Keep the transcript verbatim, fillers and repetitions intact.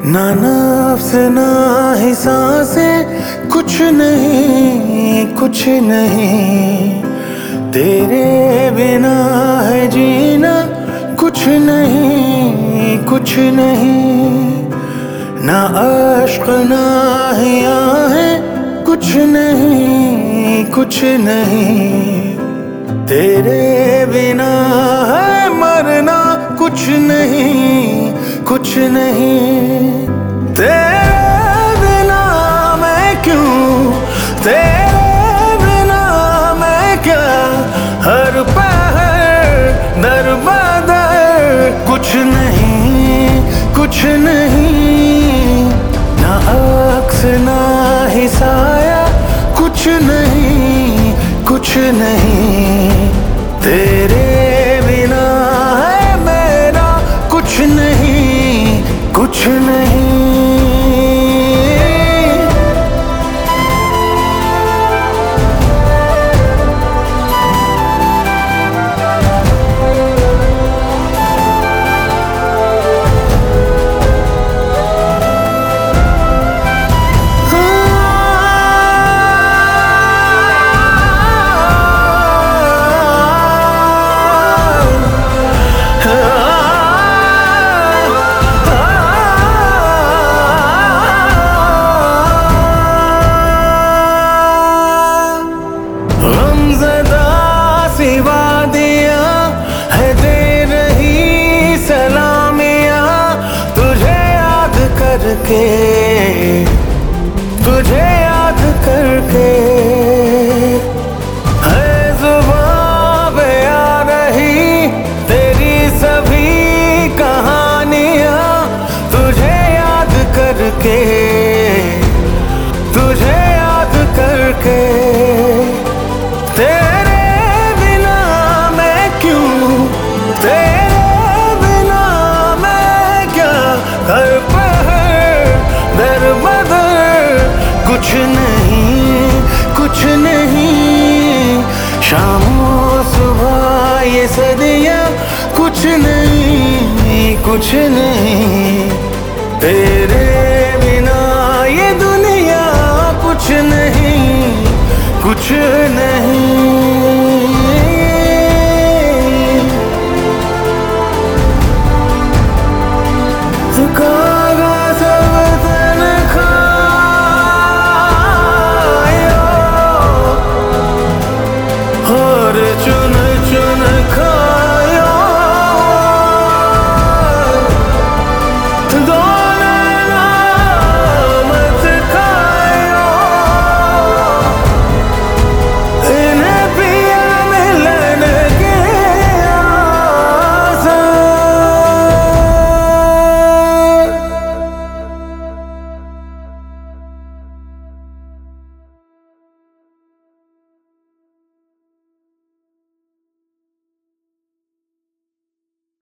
ना नफ्स ना ही सांसें, कुछ नहीं कुछ नहीं। तेरे बिना है जीना, कुछ नहीं कुछ नहीं। ना अश्क ना ही आहें, कुछ नहीं कुछ नहीं। तेरे बिना है मरना, कुछ नहीं कुछ नहीं। तेरे बिना मैं क्यों, तेरे बिना मैं क्या, हर पहर दर बदर। कुछ नहीं कुछ नहीं। ना अक्स ना ही साया, कुछ नहीं कुछ नहीं। तेरे बिना है मेरा कुछ नहीं कुछ नहीं। करके तुझे याद करके है जुबां पे आ रही तेरी सभी कहानियां। तुझे याद करके तुझे याद करके। तेरे बिना मैं क्यों, तेरे बिना मैं क्या, हर दर बदर। कुछ नहीं कुछ नहीं। शामों सुबह ये सदियां, कुछ नहीं कुछ नहीं। तेरे बिना ये दुनिया, कुछ नहीं कुछ नहीं।